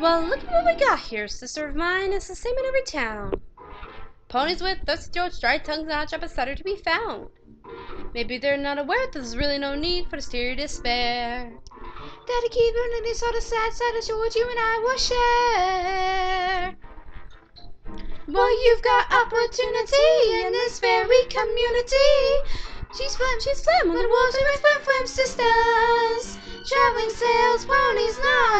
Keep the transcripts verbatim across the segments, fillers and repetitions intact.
Well, look at what we got here, sister of mine. It's the same in every town. Ponies with thirsty throats, dry tongues, and hot chocolate cider to be found. Maybe they're not aware that there's really no need for steer despair. Gotta keep learning this sort of sad side of what you and I will share. Well, you've got opportunity in this very community. She's flam, she's flam on the walls with flam flam sisters. Traveling sales ponies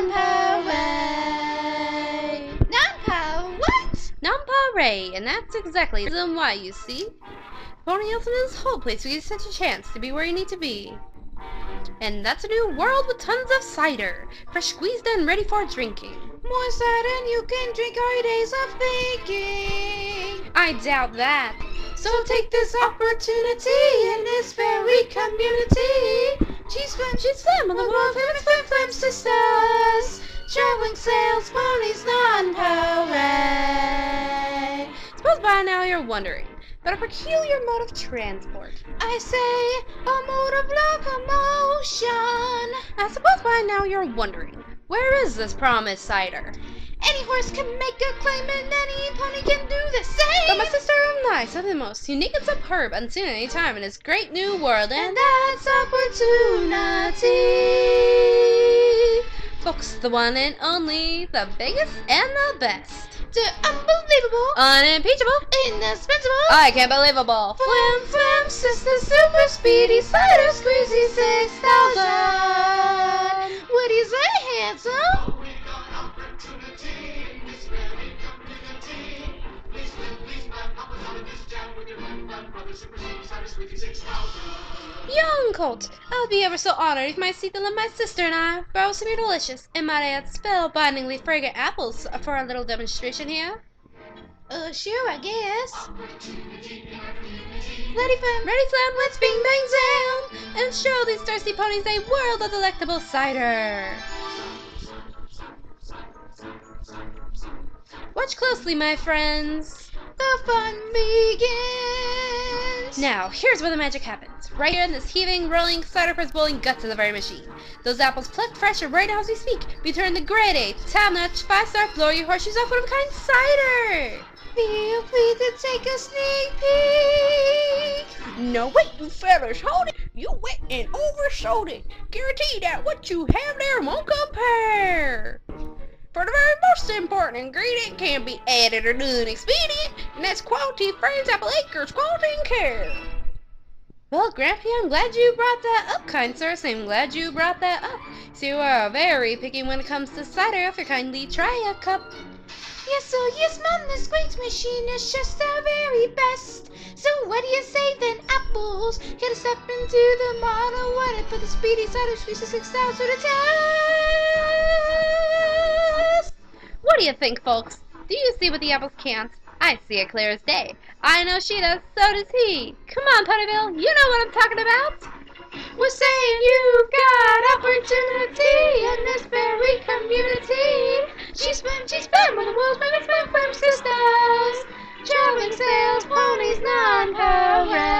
non-parade. Non-pa what? Non-parade, and that's exactly the reason why, you see. Pony Hilton is this whole place where you get such a chance to be where you need to be. And that's a new world with tons of cider, fresh squeezed and ready for drinking. More cider than you can drink all your days of thinking. I doubt that. So take this opportunity in this very community. She's flam, she's flam on the world famous flam flam sisters. Traveling sales ponies non-parade. Suppose by now you're wondering about a peculiar mode of transport. I say a mode of locomotion. I suppose by now you're wondering, where is this promised cider? Any horse can make a claim and any pony can do the same. But my sister and I, something the most unique and superb unseen at any time in this great new world, and that's opportunity. Folks, the one and only, the biggest and the best. The unbelievable, unimpeachable, indispensable, I can't believable. Flam Flam Sister Super Speedy Cider Squeezy six thousand. What do you say, handsome? Young colt, I'll be ever so honored if you might seek to let my sister and I borrow some of your delicious and might add spellbindingly fragrant apples for a little demonstration here. Uh, sure, I guess. Ready, fam, ready, flam, let's bing, bang, zam, and show these thirsty ponies a world of delectable cider. Watch closely, my friends. The fun begins. Now, here's where the magic happens. Right here in this heaving, rolling, cider press bowling guts of the very machine. Those apples plucked fresh right now as we speak. Be turned to grade A, top-notch, five-star, blow your horseshoes off one-of-a-kind cider. Feel free to take a sneak peek. No, wait, you fellas, hold it. You wet and oversold it. Guarantee that what you have there won't compare. For the very most important ingredient can be added or done expedient, and that's quality Frames Apple Acres quality and care. Well, Grampy, I'm glad you brought that up, kind sir. So I'm glad you brought that up. So you are very picky when it comes to cider. If you kindly try a cup. Yes, so yes, ma'am, this great machine is just the very best. So what do you say then, apples? Get a step into the model, what it for the speedy cider squeeze to six thousand to the test. What do you think, folks? Do you see what the apples can't? I see it clear as day. I know she does, so does he. Come on, Ponyville, you know what I'm talking about. We're saying you've got opportunity in this very community. She's flam, she's flam on the walls, famous flam flam sisters. Traveling sales ponies non-parade.